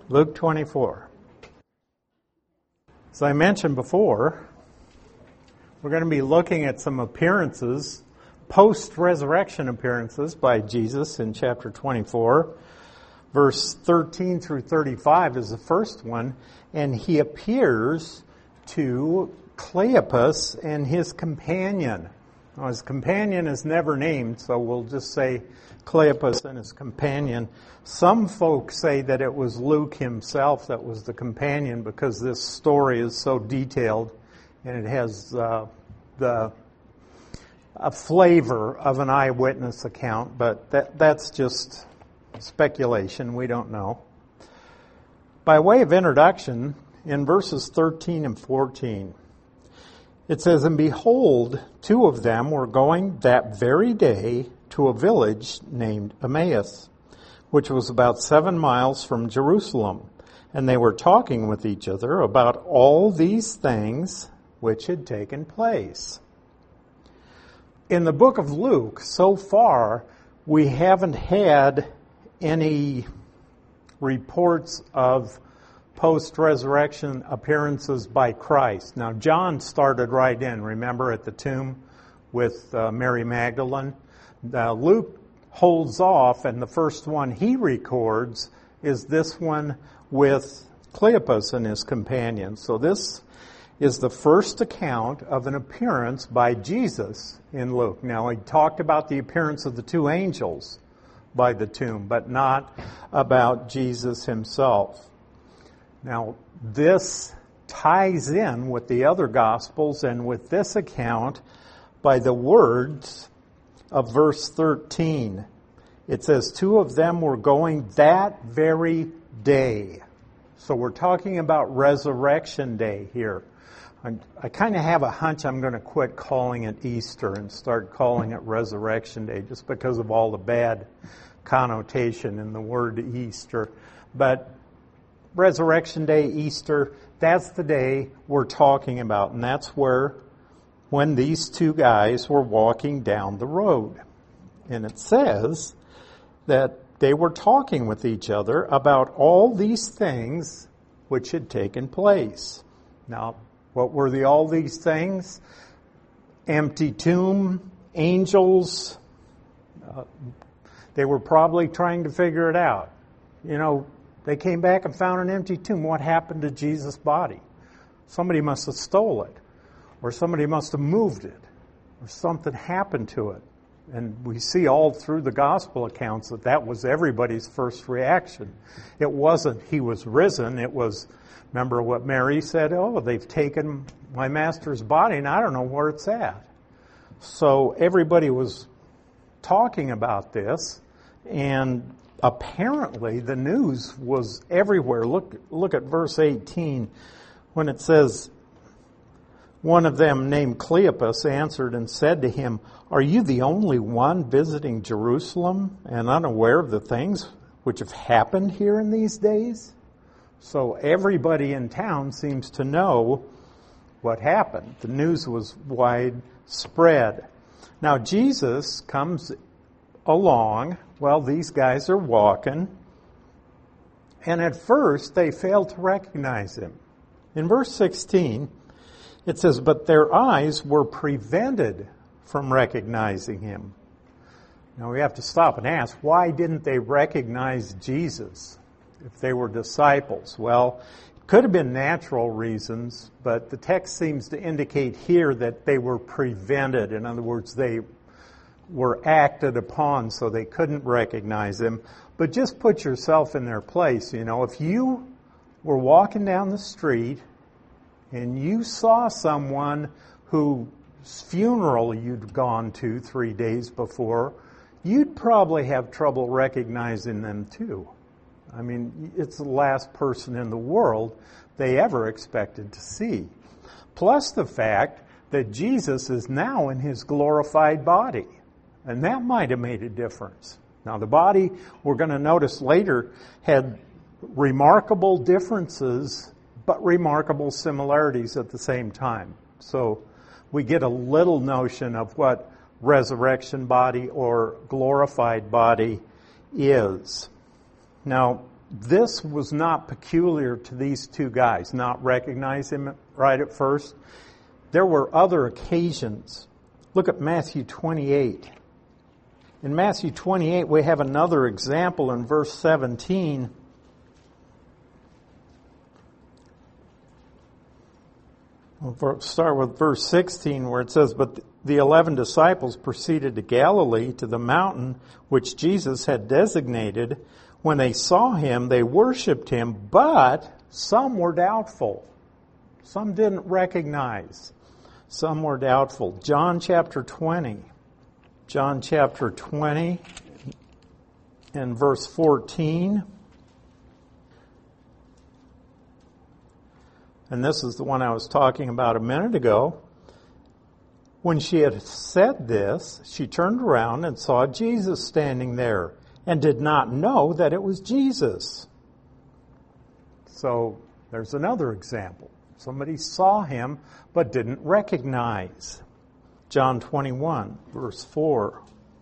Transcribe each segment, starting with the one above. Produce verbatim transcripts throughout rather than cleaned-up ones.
Luke twenty-four. As I mentioned before, we're going to be looking at some appearances, post-resurrection appearances by Jesus in chapter twenty-four. Verse thirteen through thirty-five is the first one, and he appears to Cleopas and his companion. Now, his companion is never named, so we'll just say Cleopas and his companion. Some folks say that it was Luke himself that was the companion because this story is so detailed and it has uh, the a flavor of an eyewitness account, but that that's just speculation. We don't know. By way of introduction, in verses thirteen and fourteen, it says, "And behold, two of them were going that very day to a village named Emmaus, which was about seven miles from Jerusalem. And they were talking with each other about all these things which had taken place." In the book of Luke, so far, we haven't had any reports of post-resurrection appearances by Christ. Now, John started right in, remember, at the tomb with uh, Mary Magdalene. Uh, Luke holds off, and the first one he records is this one with Cleopas and his companions. So this is the first account of an appearance by Jesus in Luke. Now, he talked about the appearance of the two angels by the tomb, but not about Jesus himself. Now, this ties in with the other Gospels and with this account by the words of verse thirteen. It says, two of them were going that very day. So we're talking about Resurrection Day here. I, I kind of have a hunch I'm going to quit calling it Easter and start calling it Resurrection Day just because of all the bad connotation in the word Easter. But Resurrection Day, Easter, that's the day we're talking about. And that's where, when these two guys were walking down the road. And it says that they were talking with each other about all these things which had taken place. Now, what were the all these things? Empty tomb, angels. Uh, they were probably trying to figure it out. You know, they came back and found an empty tomb. What happened to Jesus' body? Somebody must have stole it. Or somebody must have moved it. Or something happened to it. And we see all through the gospel accounts that that was everybody's first reaction. It wasn't, he was risen. It was, remember what Mary said? Oh, they've taken my master's body and I don't know where it's at. So everybody was talking about this, and apparently the news was everywhere. Look, look at verse eighteen when it says, "One of them named Cleopas answered and said to him, 'Are you the only one visiting Jerusalem and unaware of the things which have happened here in these days?'" So everybody in town seems to know what happened. The news was widespread. Now Jesus comes along. Well, these guys are walking. And at first they fail to recognize him. In verse sixteen, it says, "But their eyes were prevented from recognizing him." Now we have to stop and ask, why didn't they recognize Jesus if they were disciples? Well, it could have been natural reasons, but the text seems to indicate here that they were prevented. In other words, they were acted upon so they couldn't recognize him. But just put yourself in their place. You know, if you were walking down the street and you saw someone whose funeral you'd gone to three days before, you'd probably have trouble recognizing them too. I mean, it's the last person in the world they ever expected to see. Plus the fact that Jesus is now in his glorified body. And that might have made a difference. Now, the body, we're going to notice later, had remarkable differences, but remarkable similarities at the same time. So we get a little notion of what resurrection body or glorified body is. Now, this was not peculiar to these two guys, not recognize him right at first. There were other occasions. Look at Matthew twenty-eight. In Matthew twenty-eight, we have another example in verse seventeen. We'll start with verse sixteen, where it says, "But the eleven disciples proceeded to Galilee, to the mountain which Jesus had designated. When they saw him, they worshipped him, but some were doubtful." Some didn't recognize. Some were doubtful. John chapter twenty. John chapter twenty and verse fourteen. And this is the one I was talking about a minute ago. When she had said this, she turned around and saw Jesus standing there and did not know that it was Jesus. So there's another example. Somebody saw him but didn't recognize. John twenty-one, verse four.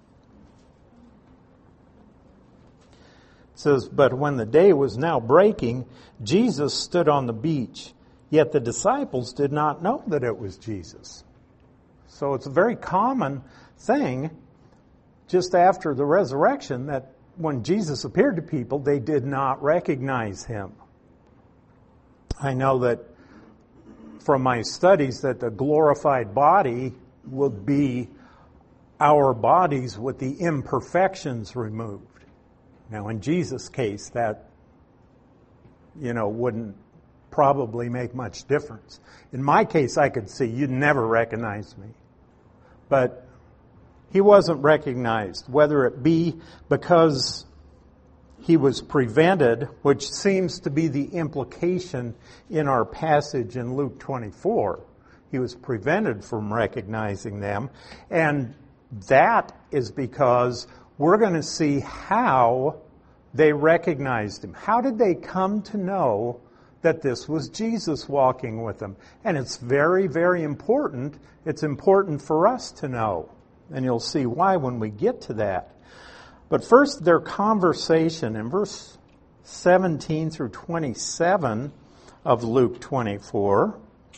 It says, "But when the day was now breaking, Jesus stood on the beach. Yet the disciples did not know that it was Jesus." So it's a very common thing just after the resurrection that when Jesus appeared to people, they did not recognize him. I know that from my studies that the glorified body will be our bodies with the imperfections removed. Now in Jesus' case, that, you know, wouldn't probably make much difference. In my case, I could see you'd never recognize me. But he wasn't recognized, whether it be because he was prevented, which seems to be the implication in our passage in Luke twenty-four. He was prevented from recognizing them. And that is because we're going to see how they recognized him. How did they come to know that this was Jesus walking with them? And it's very, very important. It's important for us to know. And you'll see why when we get to that. But first, their conversation in verse seventeen through twenty-seven of Luke twenty-four.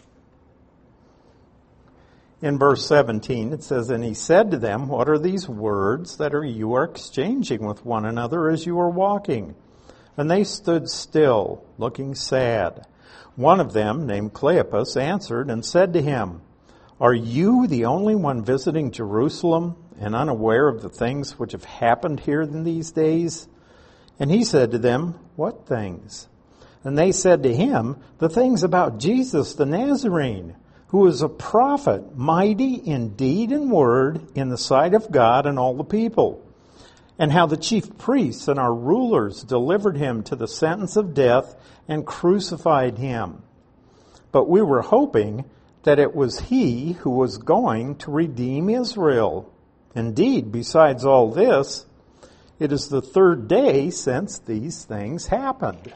In verse seventeen, it says, "And he said to them, 'What are these words that are you are exchanging with one another as you are walking?' And they stood still, looking sad. One of them, named Cleopas, answered and said to him, 'Are you the only one visiting Jerusalem and unaware of the things which have happened here in these days?' And he said to them, 'What things?' And they said to him, 'The things about Jesus the Nazarene, who is a prophet, mighty in deed and word in the sight of God and all the people. And how the chief priests and our rulers delivered him to the sentence of death and crucified him. But we were hoping that it was he who was going to redeem Israel. Indeed, besides all this, it is the third day since these things happened.'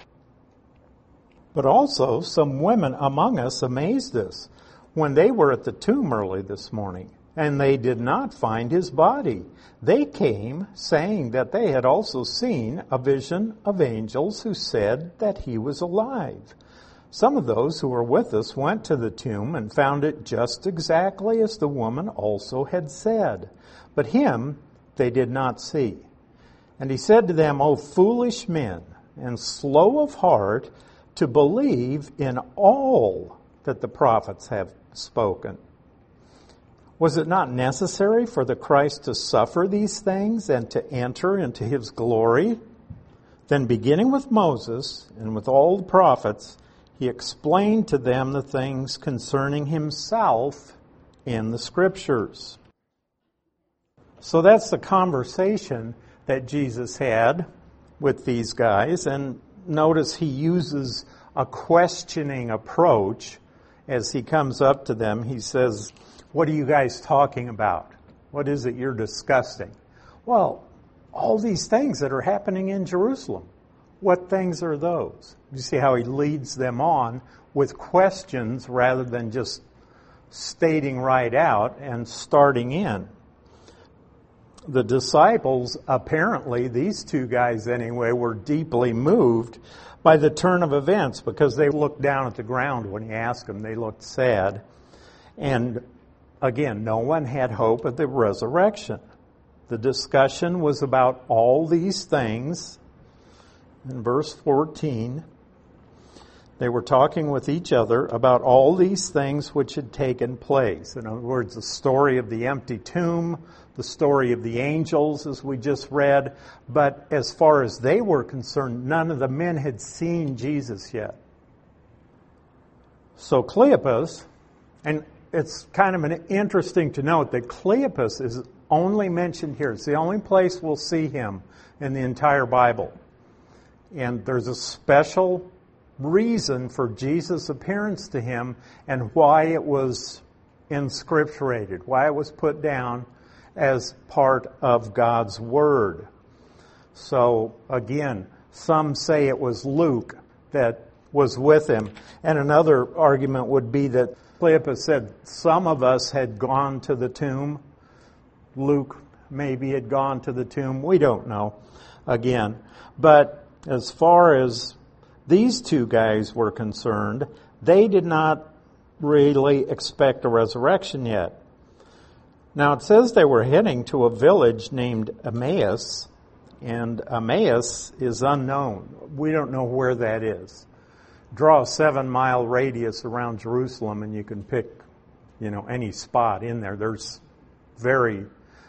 But also some women among us amazed us when they were at the tomb early this morning, and they did not find his body. They came, saying that they had also seen a vision of angels who said that he was alive. Some of those who were with us went to the tomb and found it just exactly as the woman also had said. But him they did not see. And he said to them, 'O foolish men, and slow of heart to believe in all that the prophets have spoken. Was it not necessary for the Christ to suffer these things and to enter into his glory?' Then beginning with Moses and with all the prophets, he explained to them the things concerning himself in the Scriptures." So that's the conversation that Jesus had with these guys. And notice he uses a questioning approach as he comes up to them. He says, "What are you guys talking about? What is it you're discussing?" Well, all these things that are happening in Jerusalem. What things are those? You see how he leads them on with questions rather than just stating right out and starting in. the disciples, apparently, these two guys anyway, were deeply moved by the turn of events because they looked down at the ground when he asked them. They looked sad. And again, no one had hope of the resurrection. The discussion was about all these things. In verse fourteen, they were talking with each other about all these things which had taken place. In other words, the story of the empty tomb, the story of the angels, as we just read. But as far as they were concerned, none of the men had seen Jesus yet. So Cleopas, and it's kind of an interesting to note that Cleopas is only mentioned here. It's the only place we'll see him in the entire Bible. And there's a special reason for Jesus' appearance to him and why it was inscripturated, why it was put down as part of God's Word. So, again, some say it was Luke that was with him. And another argument would be that Cleopas said some of us had gone to the tomb. Luke maybe had gone to the tomb. We don't know, again. But as far as these two guys were concerned, they did not really expect a resurrection yet. Now it says they were heading to a village named Emmaus, and Emmaus is unknown. We don't know where that is. Draw a seven mile radius around Jerusalem and you can pick, you know, any spot in there. There's very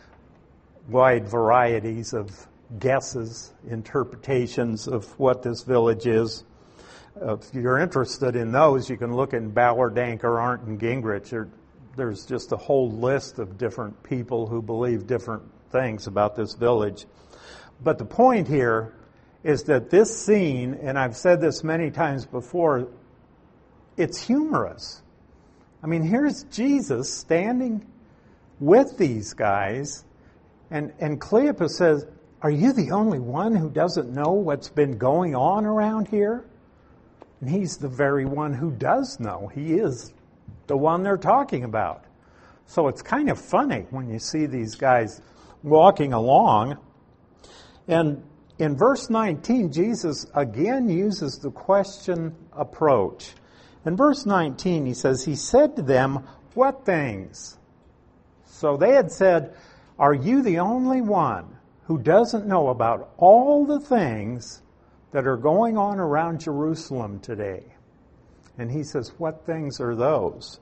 wide varieties of guesses, interpretations of what this village is. Uh, if you're interested in those, you can look in Ballard, Anchor, Arndt, and Gingrich. There, there's just a whole list of different people who believe different things about this village. But the point here is that this scene, and I've said this many times before, it's humorous. I mean, here's Jesus standing with these guys, and, and Cleopas says, "Are you the only one who doesn't know what's been going on around here?" And he's the very one who does know. He is the one they're talking about. So it's kind of funny when you see these guys walking along. And in verse nineteen, Jesus again uses the question approach. In verse nineteen, he says, he said to them, "What things?" So they had said, "Are you the only one who doesn't know about all the things that are going on around Jerusalem today?" And he says, "What things are those?"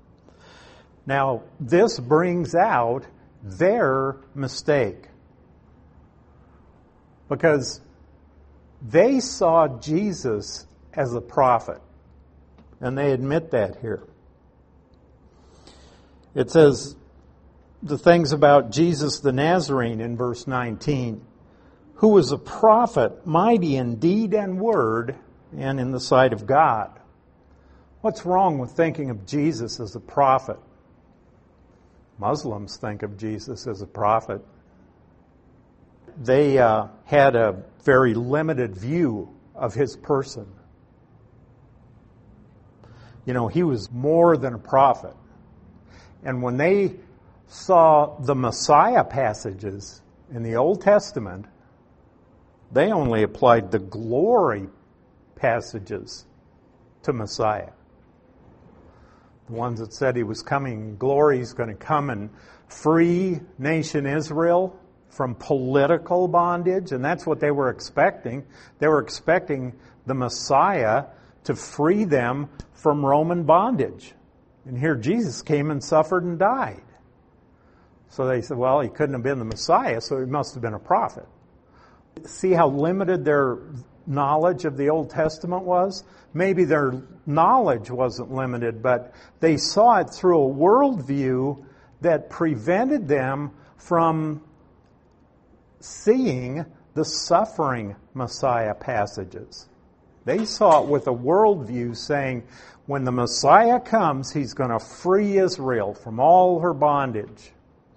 Now, this brings out their mistake. Because they saw Jesus as a prophet. And they admit that here. It says the things about Jesus the Nazarene in verse nineteen, who was a prophet, mighty in deed and word, and in the sight of God. What's wrong with thinking of Jesus as a prophet? Muslims think of Jesus as a prophet. They uh, had a very limited view of his person. You know, he was more than a prophet. And when they saw the Messiah passages in the Old Testament, they only applied the glory passages to Messiah. The ones that said he was coming in glory, he's going to come and free nation Israel from political bondage, and that's what they were expecting. They were expecting the Messiah to free them from Roman bondage. And here Jesus came and suffered and died. So they said, well, he couldn't have been the Messiah, so he must have been a prophet. See how limited their knowledge of the Old Testament was? Maybe their knowledge wasn't limited, but they saw it through a worldview that prevented them from seeing the suffering Messiah passages. They saw it with a worldview saying, when the Messiah comes, he's going to free Israel from all her bondage.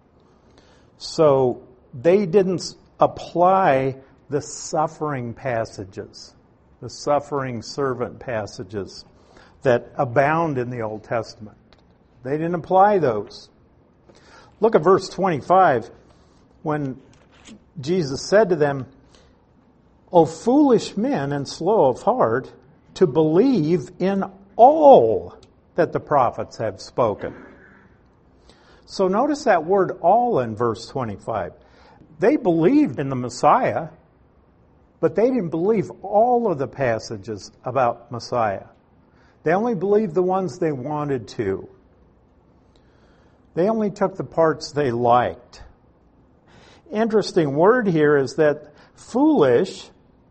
So they didn't apply the suffering passages, the suffering servant passages that abound in the Old Testament. They didn't apply those. Look at verse twenty-five. when Jesus said to them, O foolish men and slow of heart, to believe in all that the prophets have spoken. So notice that word all in verse twenty-five. They believed in the Messiah, but they didn't believe all of the passages about Messiah. They only believed the ones they wanted to. They only took the parts they liked. Interesting word here is that foolish,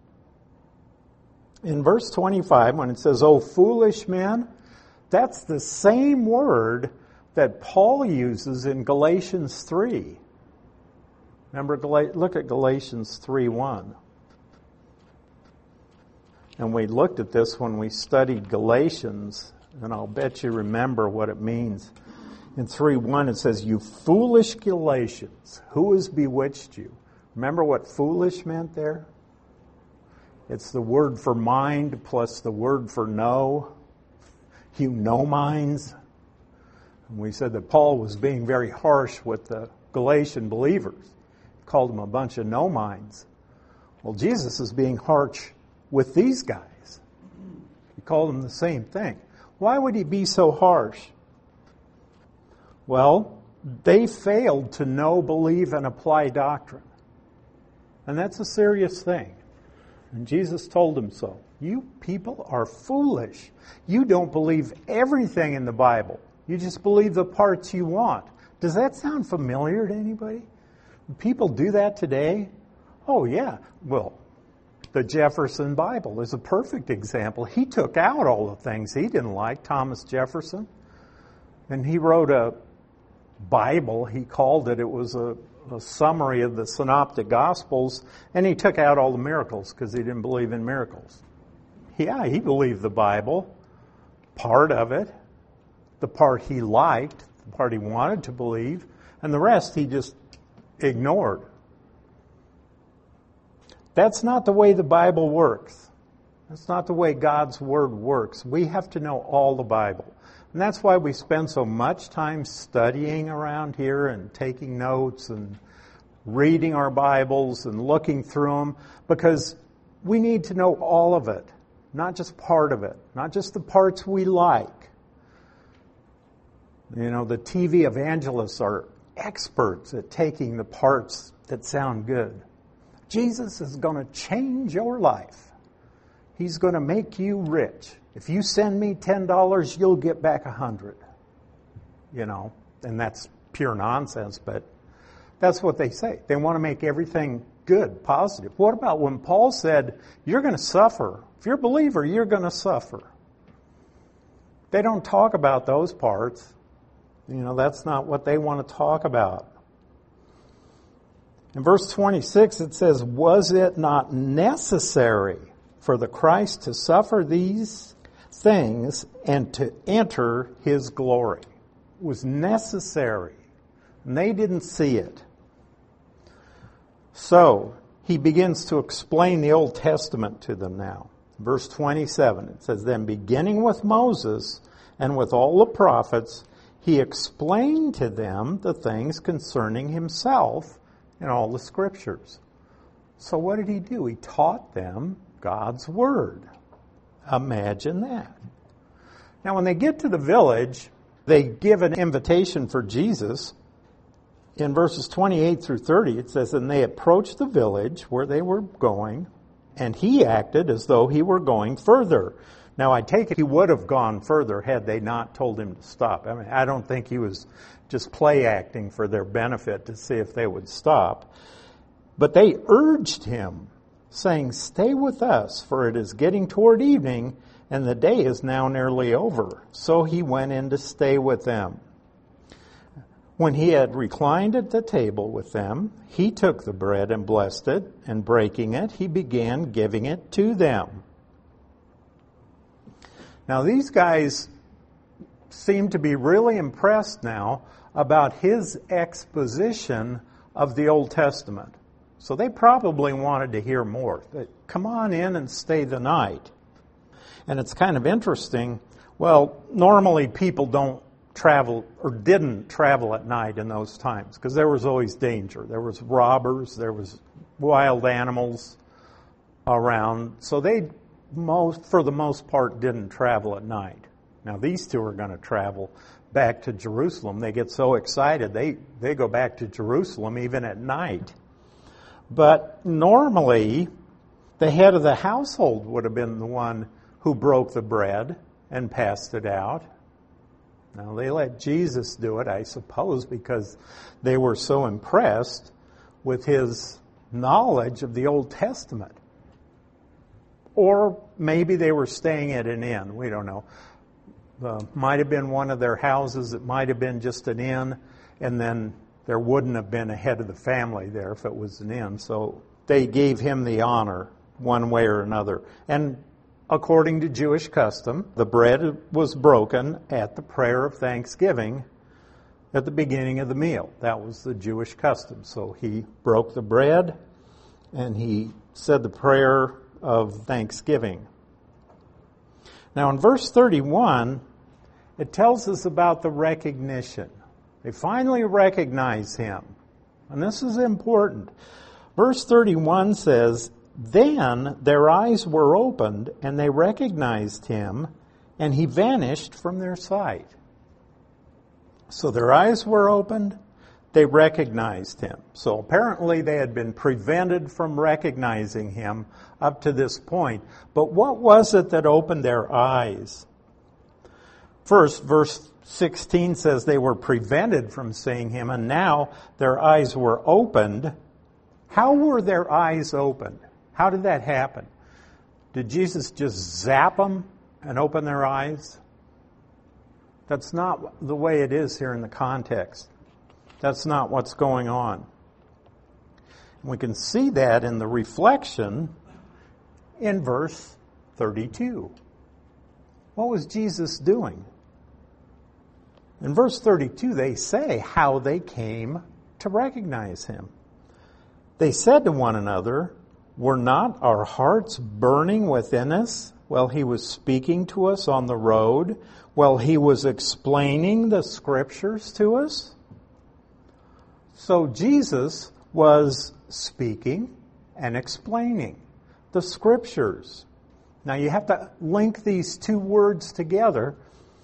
in verse twenty-five, when it says, O foolish men, that's the same word that Paul uses in Galatians three. Remember, look at Galatians three one. And we looked at this when we studied Galatians, and I'll bet you remember what it means. In three one it says, You foolish Galatians, who has bewitched you? Remember what foolish meant there? It's the word for mind plus the word for know. You know minds. And we said that Paul was being very harsh with the Galatian believers. He called them a bunch of no minds. Well, Jesus is being harsh with these guys. He called them the same thing. Why would he be so harsh? Well, they failed to know, believe, and apply doctrine. And that's a serious thing. And Jesus told them so. You people are foolish. You don't believe everything in the Bible. You just believe the parts you want. Does that sound familiar to anybody? People do that today? Oh, yeah. Well, the Jefferson Bible is a perfect example. He took out all the things he didn't like, Thomas Jefferson. And he wrote a Bible. He called it, it was a, a summary of the Synoptic Gospels, and he took out all the miracles because he didn't believe in miracles. Yeah, he believed the Bible, part of it, the part he liked, the part he wanted to believe, and the rest he just ignored. That's not the way the Bible works. That's not the way God's Word works. We have to know all the Bible. And that's why we spend so much time studying around here and taking notes and reading our Bibles and looking through them, because we need to know all of it, not just part of it, not just the parts we like. You know, the T V evangelists are experts at taking the parts that sound good. Jesus is going to change your life. He's going to make you rich. If you send me ten dollars, you'll get back a hundred. You know, and that's pure nonsense, but that's what they say. They want to make everything good, positive. What about when Paul said, you're going to suffer? If you're a believer, you're going to suffer. They don't talk about those parts. You know, that's not what they want to talk about. In verse twenty-six, it says, was it not necessary for the Christ to suffer these things and to enter his glory? It was necessary. And they didn't see it. So, he begins to explain the Old Testament to them now. Verse twenty-seven, it says, then beginning with Moses and with all the prophets, he explained to them the things concerning himself in all the scriptures. So what did he do? He taught them God's Word. Imagine that. Now when they get to the village, they give an invitation for Jesus. In verses twenty-eight through thirty, it says, and they approached the village where they were going, and he acted as though he were going further. Now I take it he would have gone further had they not told him to stop. I mean, I don't think he was just play acting for their benefit to see if they would stop. But they urged him, saying, stay with us, for it is getting toward evening, and the day is now nearly over. So he went in to stay with them. When he had reclined at the table with them, he took the bread and blessed it, and breaking it, he began giving it to them. Now these guys seem to be really impressed now about his exposition of the Old Testament. So they probably wanted to hear more. Come on in and stay the night. And it's kind of interesting. Well, normally people don't travel or didn't travel at night in those times because there was always danger. There was robbers, there was wild animals around. So they, most for the most part, didn't travel at night. Now these two are going to travel back to Jerusalem. They get so excited, they, they go back to Jerusalem even at night. But normally, the head of the household would have been the one who broke the bread and passed it out. Now, they let Jesus do it, I suppose, because they were so impressed with his knowledge of the Old Testament. Or maybe they were staying at an inn. We don't know. Uh, might have been one of their houses. It might have been just an inn. And then there wouldn't have been a head of the family there if it was an inn. So they gave him the honor one way or another. And according to Jewish custom, the bread was broken at the prayer of thanksgiving at the beginning of the meal. That was the Jewish custom. So he broke the bread and he said the prayer of thanksgiving. Now in verse thirty-one, it tells us about the recognition. They finally recognize him. And this is important. Verse thirty-one says, "Then their eyes were opened, and they recognized him, and he vanished from their sight." So their eyes were opened, they recognized him. So apparently they had been prevented from recognizing him up to this point. But what was it that opened their eyes? First, verse sixteen says they were prevented from seeing him, and now their eyes were opened. How were their eyes opened? How did that happen? Did Jesus just zap them and open their eyes? That's not the way it is here in the context. That's not what's going on. We can see that in the reflection in verse thirty-two. What was Jesus doing? In verse thirty-two, they say how they came to recognize him. They said to one another, "Were not our hearts burning within us while he was speaking to us on the road, while he was explaining the scriptures to us?" So Jesus was speaking and explaining the scriptures. Now you have to link these two words together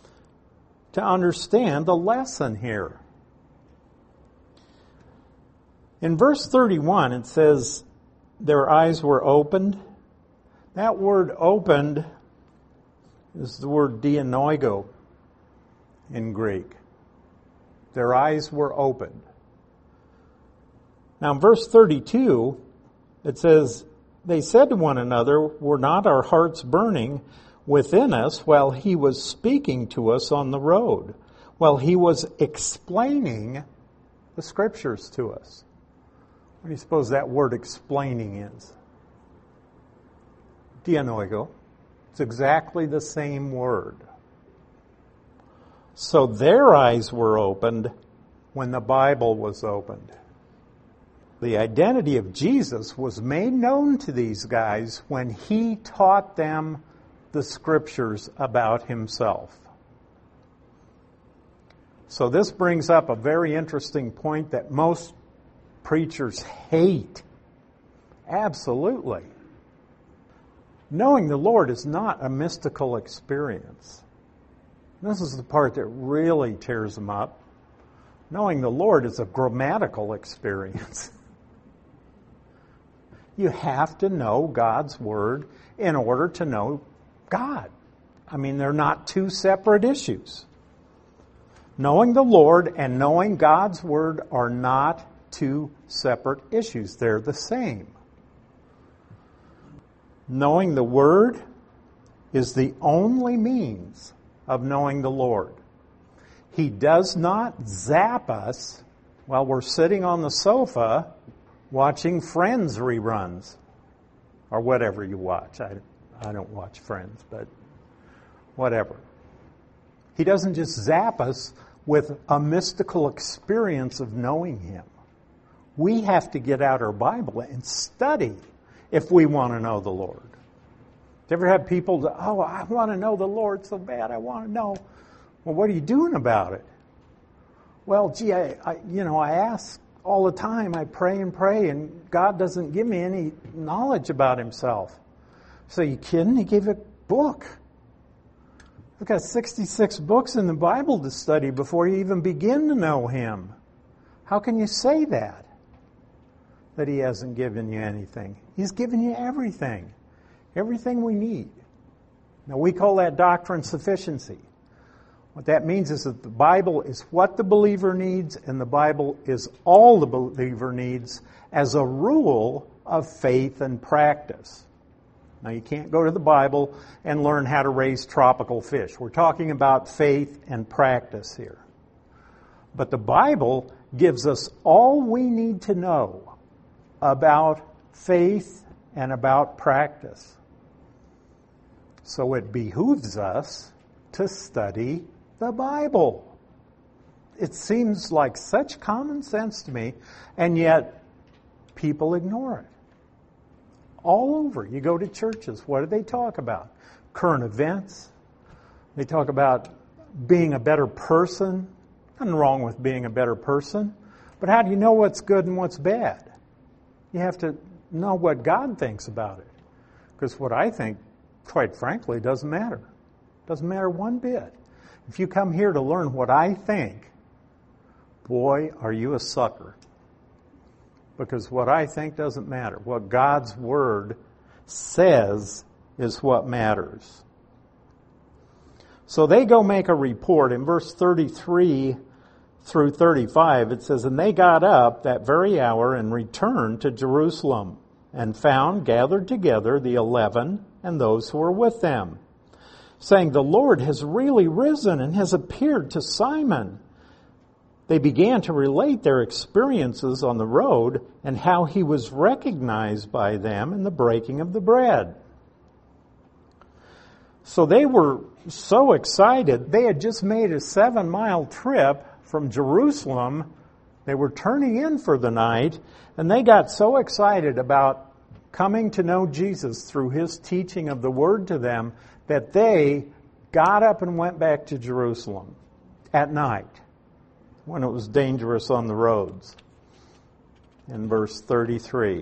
to understand the lesson here. In verse thirty-one, it says, their eyes were opened. That word opened is the word dianoigo in Greek. Their eyes were opened. Now in verse thirty-two, it says, they said to one another, "Were not our hearts burning within us while he was speaking to us on the road, while he was explaining the scriptures to us?" What do you suppose that word explaining is? Dianoigo. It's exactly the same word. So their eyes were opened when the Bible was opened. The identity of Jesus was made known to these guys when he taught them the scriptures about himself. So this brings up a very interesting point that most preachers hate. Absolutely. Knowing the Lord is not a mystical experience. This is the part that really tears them up. Knowing the Lord is a grammatical experience. You have to know God's Word in order to know God. I mean, they're not two separate issues. Knowing the Lord and knowing God's Word are not two separate issues. They're the same. Knowing the Word is the only means of knowing the Lord. He does not zap us while we're sitting on the sofa watching Friends reruns or whatever you watch. I, I don't watch Friends, but whatever. He doesn't just zap us with a mystical experience of knowing Him. We have to get out our Bible and study if we want to know the Lord. Do you ever have people, that, oh, I want to know the Lord so bad, I want to know. Well, what are you doing about it? Well, gee, I, I you know, I ask all the time. I pray and pray, and God doesn't give me any knowledge about himself. So you kidding? He gave a book. We've got sixty-six books in the Bible to study before you even begin to know him. How can you say that? That he hasn't given you anything. He's given you everything. Everything we need. Now we call that doctrine sufficiency. What that means is that the Bible is what the believer needs, and the Bible is all the believer needs as a rule of faith and practice. Now you can't go to the Bible and learn how to raise tropical fish. We're talking about faith and practice here. But the Bible gives us all we need to know about faith and about practice. So it behooves us to study the Bible. It seems like such common sense to me, and yet people ignore it. All over. You go to churches, what do they talk about? Current events. They talk about being a better person. Nothing wrong with being a better person. But how do you know what's good and what's bad? You have to know what God thinks about it. Because what I think, quite frankly, doesn't matter. Doesn't matter one bit. If you come here to learn what I think, boy, are you a sucker. Because what I think doesn't matter. What God's Word says is what matters. So they go make a report. In verse thirty-three through thirty-five, it says, "And they got up that very hour and returned to Jerusalem, and found gathered together the eleven and those who were with them, saying, 'The Lord has really risen and has appeared to Simon.' They began to relate their experiences on the road and how he was recognized by them in the breaking of the bread." So they were so excited. They had just made a seven-mile trip from Jerusalem. They were turning in for the night, and they got so excited about coming to know Jesus through his teaching of the Word to them that they got up and went back to Jerusalem at night when it was dangerous on the roads. In verse thirty-three.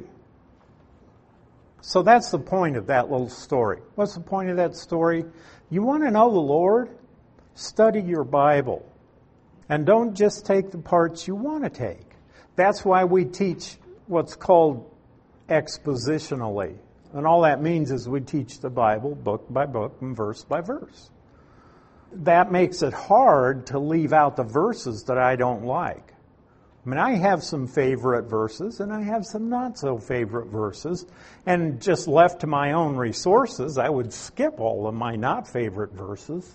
So that's the point of that little story. What's the point of that story? You want to know the Lord? Study your Bible. And don't just take the parts you want to take. That's why we teach what's called expositionally. And all that means is we teach the Bible book by book and verse by verse. That makes it hard to leave out the verses that I don't like. I mean, I have some favorite verses and I have some not so favorite verses. And just left to my own resources, I would skip all of my not favorite verses.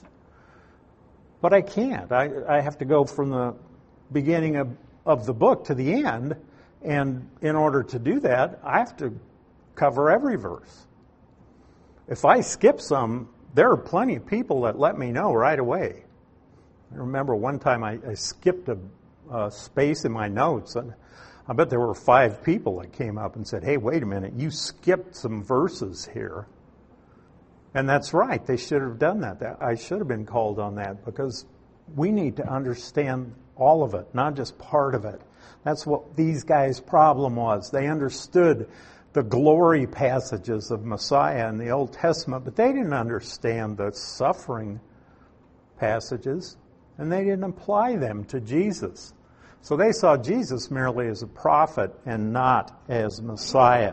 But I can't. I, I have to go from the beginning of, of the book to the end. And in order to do that, I have to cover every verse. If I skip some, there are plenty of people that let me know right away. I remember one time I, I skipped a, a space in my notes, and I bet there were five people that came up and said, "Hey, wait a minute, you skipped some verses here." And that's right, they should have done that. that. I should have been called on that, because we need to understand all of it, not just part of it. That's what these guys' problem was. They understood the glory passages of Messiah in the Old Testament, but they didn't understand the suffering passages, and they didn't apply them to Jesus. So they saw Jesus merely as a prophet and not as Messiah.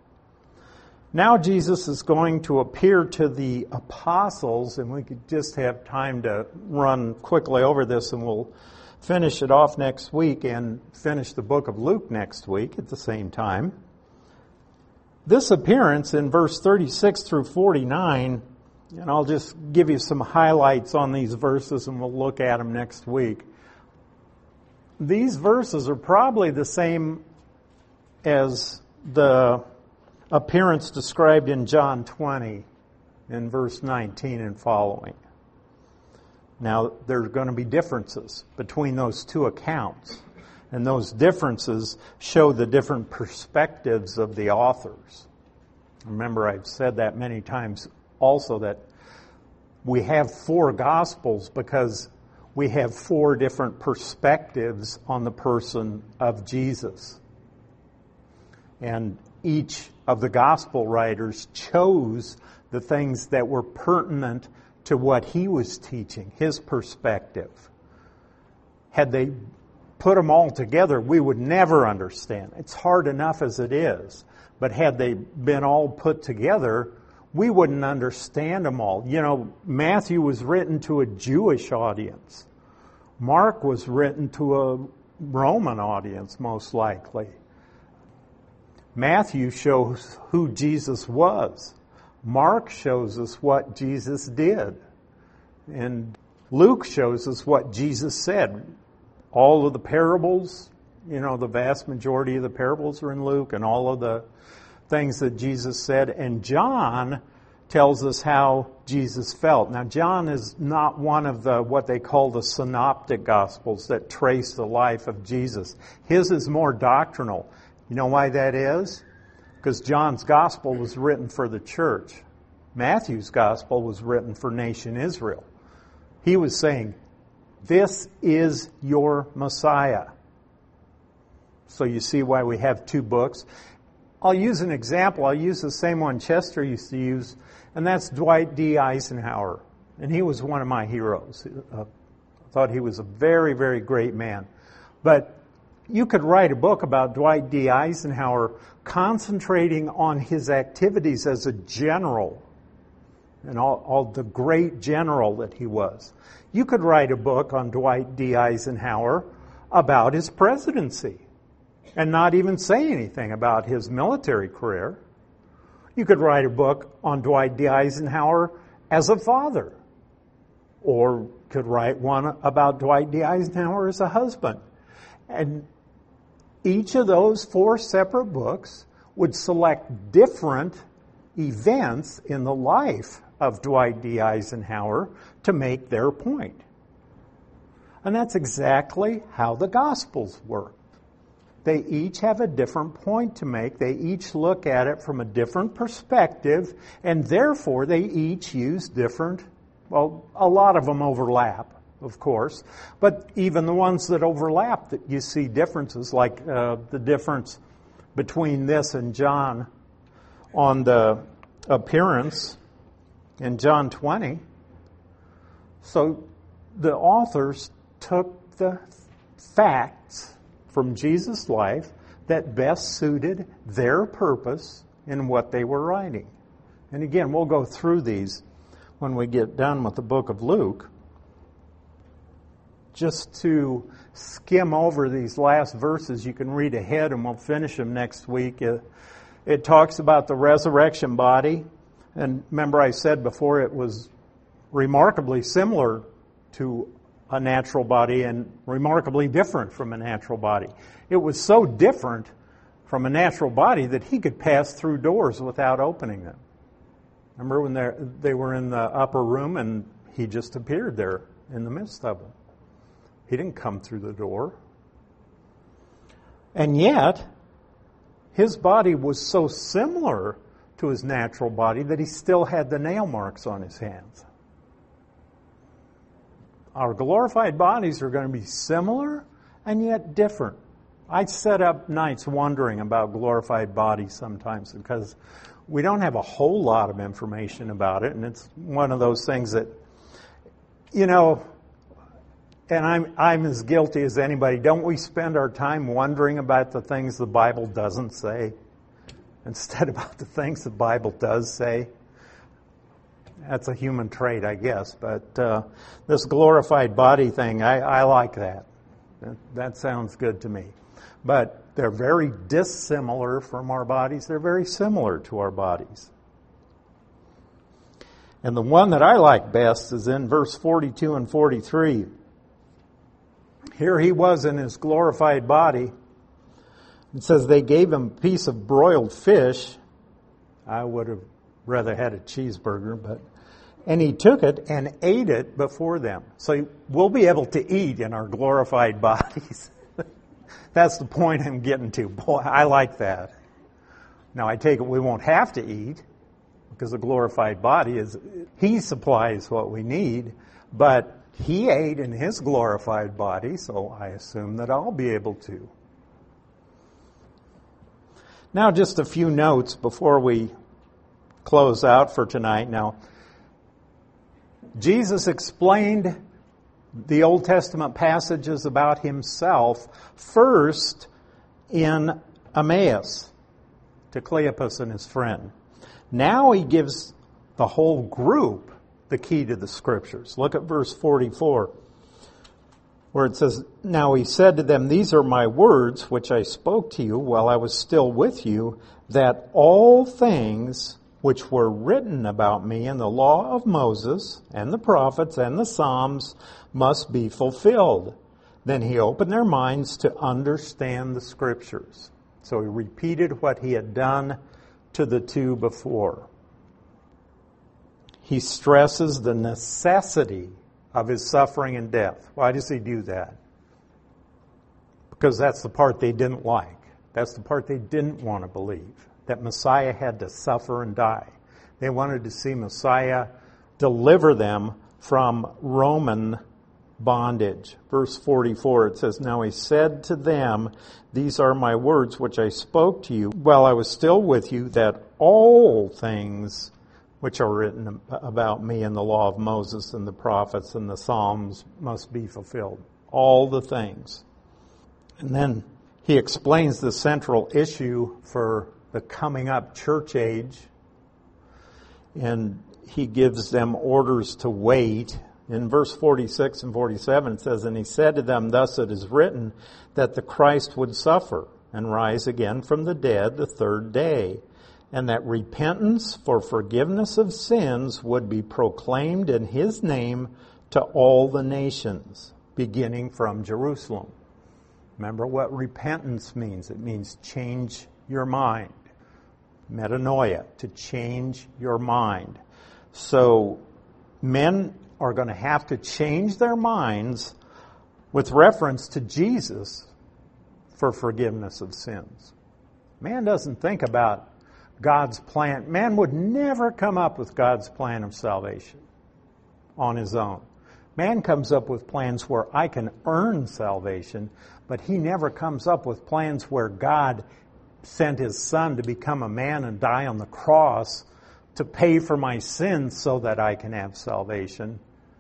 Now Jesus is going to appear to the apostles, and we could just have time to run quickly over this, and we'll finish it off next week and finish the book of Luke next week at the same time. This appearance in verse thirty-six through forty-nine, and I'll just give you some highlights on these verses and we'll look at them next week. These verses are probably the same as the appearance described in John twenty in verse nineteen and following. Now, there's going to be differences between those two accounts. And those differences show the different perspectives of the authors. Remember, I've said that many times also, that we have four Gospels because we have four different perspectives on the person of Jesus. And each of the gospel writers chose the things that were pertinent to what he was teaching, his perspective. Had they put them all together, we would never understand. It's hard enough as it is. But had they been all put together, we wouldn't understand them all. You know, Matthew was written to a Jewish audience. Mark was written to a Roman audience, most likely. Matthew shows who Jesus was. Mark shows us what Jesus did. And Luke shows us what Jesus said. All of the parables, you know, the vast majority of the parables are in Luke, and all of the things that Jesus said. And John tells us how Jesus felt. Now, John is not one of the what they call the synoptic gospels that trace the life of Jesus. His is more doctrinal. You know why that is? Because John's gospel was written for the church. Matthew's gospel was written for nation Israel. He was saying, this is your Messiah. So you see why we have two books. I'll use an example. I'll use the same one Chester used to use, and that's Dwight D. Eisenhower. And he was one of my heroes. Uh, I thought he was a very, very great man. But you could write a book about Dwight D. Eisenhower concentrating on his activities as a general and all, all the great general that he was. You could write a book on Dwight D. Eisenhower about his presidency and not even say anything about his military career. You could write a book on Dwight D. Eisenhower as a father, or could write one about Dwight D. Eisenhower as a husband. And each of those four separate books would select different events in the life of Dwight D. Eisenhower to make their point. And that's exactly how the Gospels work. They each have a different point to make. They each look at it from a different perspective, and therefore they each use different, well, a lot of them overlap, of course, but even the ones that overlap, that you see differences, like uh, the difference between this and John on the appearance in John twenty. So the authors took the facts from Jesus' life that best suited their purpose in what they were writing. And again, we'll go through these when we get done with the book of Luke. Just to skim over these last verses, you can read ahead and we'll finish them next week. It, it talks about the resurrection body. And remember I said before it was remarkably similar to a natural body and remarkably different from a natural body. It was so different from a natural body that he could pass through doors without opening them. Remember when they were in the upper room and he just appeared there in the midst of them. He didn't come through the door. And yet, his body was so similar to his natural body that he still had the nail marks on his hands. Our glorified bodies are going to be similar and yet different. I set up nights wondering about glorified bodies sometimes because we don't have a whole lot of information about it, and it's one of those things that, you know, and I'm I'm as guilty as anybody. Don't we spend our time wondering about the things the Bible doesn't say instead about the things the Bible does say? That's a human trait, I guess. But uh, this glorified body thing, I, I like that. that. That sounds good to me. But they're very dissimilar from our bodies. They're very similar to our bodies. And the one that I like best is in verse forty-two and forty-three. Here he was in his glorified body. It says they gave him a piece of broiled fish. I would have rather had a cheeseburger, but and he took it and ate it before them. So we'll be able to eat in our glorified bodies. That's the point I'm getting to. Boy, I like that. Now I take it we won't have to eat because the glorified body is, he supplies what we need, but He ate in his glorified body, so I assume that I'll be able to. Now, just a few notes before we close out for tonight. Now, Jesus explained the Old Testament passages about himself first in Emmaus to Cleopas and his friend. Now he gives the whole group the key to the Scriptures. Look at verse forty-four, where it says, "Now he said to them, these are my words which I spoke to you while I was still with you, that all things which were written about me in the law of Moses and the prophets and the Psalms must be fulfilled." Then he opened their minds to understand the Scriptures. So he repeated what he had done to the two before. He stresses the necessity of his suffering and death. Why does he do that? Because that's the part they didn't like. That's the part they didn't want to believe, that Messiah had to suffer and die. They wanted to see Messiah deliver them from Roman bondage. Verse forty-four, it says, "Now he said to them, these are my words which I spoke to you while I was still with you, that all things which are written about me in the law of Moses and the prophets and the Psalms must be fulfilled." All the things. And then he explains the central issue for the coming up church age. And he gives them orders to wait. In verse forty-six and forty-seven it says, "And he said to them, thus it is written, that the Christ would suffer and rise again from the dead the third day, and that repentance for forgiveness of sins would be proclaimed in his name to all the nations, beginning from Jerusalem." Remember what repentance means. It means change your mind. Metanoia, to change your mind. So men are going to have to change their minds with reference to Jesus for forgiveness of sins. Man doesn't think about God's plan. Man would never come up with God's plan of salvation on his own. Man comes up with plans where I can earn salvation, but he never comes up with plans where God sent his Son to become a man and die on the cross to pay for my sins so that I can have salvation.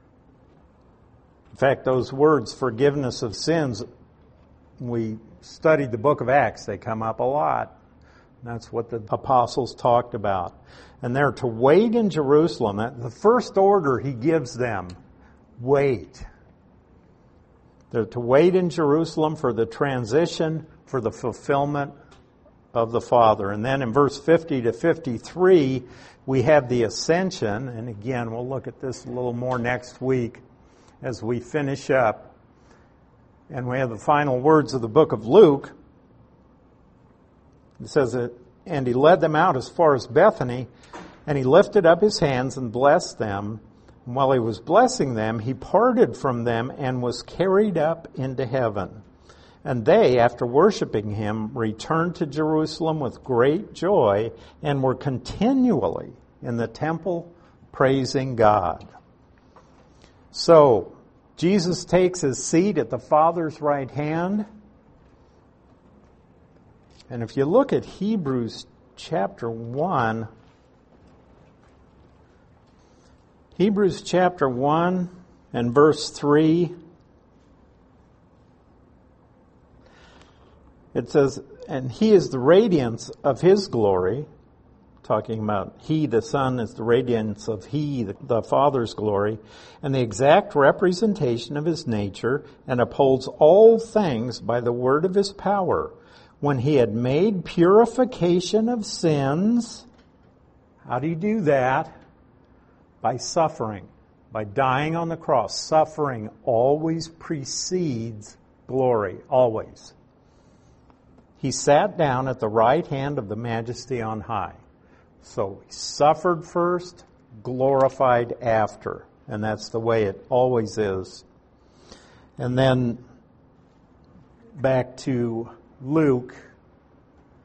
In fact, those words, forgiveness of sins, we studied the book of Acts, they come up a lot. That's what the apostles talked about. And they're to wait in Jerusalem. The first order he gives them, wait. They're to wait in Jerusalem for the transition, for the fulfillment of the Father. And then in verse fifty to fifty-three, we have the ascension. And again, we'll look at this a little more next week as we finish up. And we have the final words of the book of Luke. It says that, "And he led them out as far as Bethany, and he lifted up his hands and blessed them. And while he was blessing them, he parted from them and was carried up into heaven. And they, after worshiping him, returned to Jerusalem with great joy and were continually in the temple praising God." So, Jesus takes his seat at the Father's right hand. And if you look at Hebrews chapter one, Hebrews chapter one and verse three, it says, "And he is the radiance of his glory," talking about he, the Son, is the radiance of he, the, the Father's glory, "and the exact representation of his nature, and upholds all things by the word of his power. When he had made purification of sins," how do you do that? By suffering, by dying on the cross. Suffering always precedes glory, always. "He sat down at the right hand of the Majesty on high." So he suffered first, glorified after. And that's the way it always is. And then back to Luke,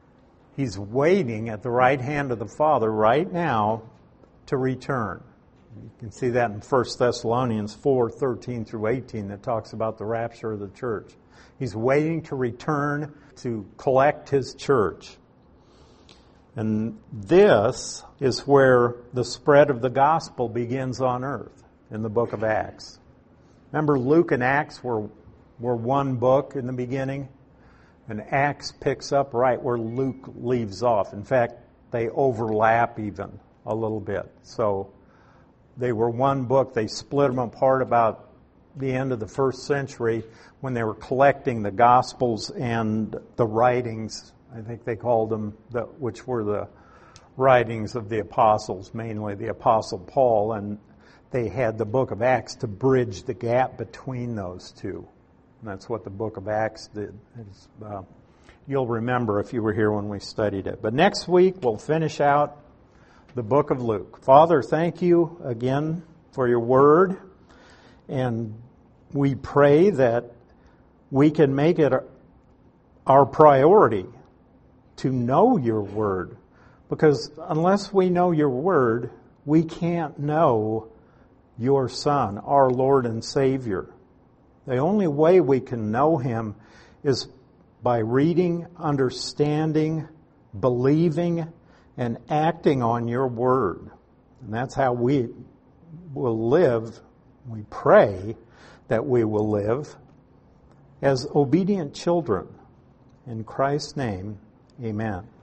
he's waiting at the right hand of the Father right now to return. You can see that in First Thessalonians four, thirteen through eighteen, that talks about the rapture of the church. He's waiting to return to collect his church. And this is where the spread of the gospel begins on earth, in the book of Acts. Remember, Luke and Acts were, were one book in the beginning, and Acts picks up right where Luke leaves off. In fact, they overlap even a little bit. So they were one book. They split them apart about the end of the first century when they were collecting the Gospels and the writings. I think they called them, the, which were the writings of the apostles, mainly the Apostle Paul, and they had the book of Acts to bridge the gap between those two. And that's what the book of Acts did. It's, uh, you'll remember if you were here when we studied it. But next week we'll finish out the book of Luke. Father, thank you again for your word, and we pray that we can make it our priority to know your word, because unless we know your word, we can't know your Son, our Lord and Savior. The only way we can know him is by reading, understanding, believing, and acting on your word. And that's how we will live. We pray that we will live as obedient children. In Christ's name, amen.